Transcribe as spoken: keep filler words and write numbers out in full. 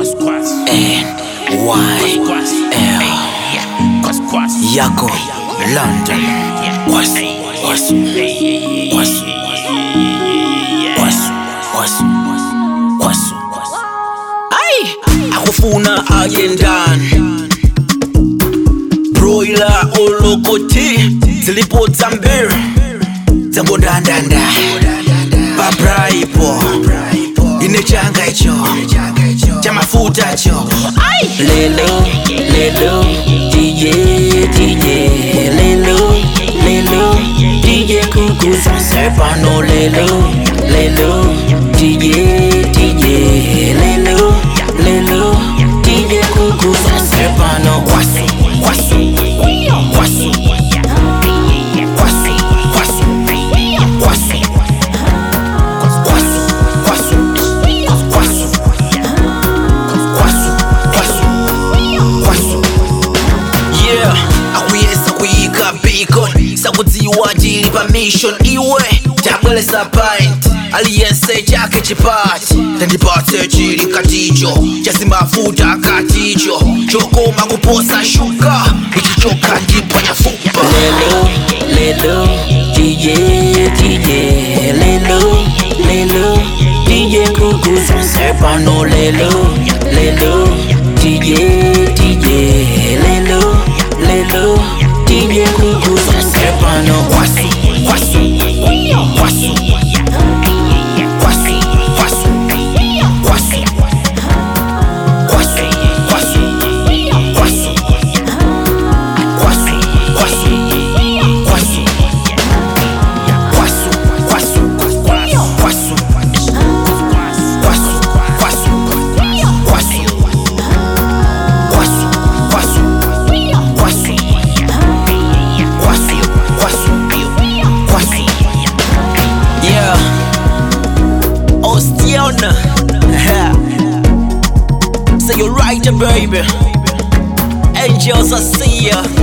N Y L Yako London. What's what's what's what's what's what's Ay, akufuna ayendani broiler olokoti zilipo zambiri zango ndandanda babraipo inechanga icho cha mafuta cho. Lelo lelo D J D J lelo lelo D J kuku Serpano lelo lelo D J D J lelo lelo D J kuku Serpano. Wasu wasu wasu sakudziwa chili pa mission iwe chabwelesa pint aliyense chake chipati tandipatse chili katicho chasimafuta katicho chokoma kuposa shuka ichichoka ndipo nyafupa. Lelo lelo D J D J lelo lelo D J kuku Serpano lelo lelo D J D J lelo lelo D J kuku Serpano. Wasu wasu wasu wasu wasu wasu wasu wasu wasu wasu wasu wasu wasu wasu wasu So you're right, baby. Angels, I see ya.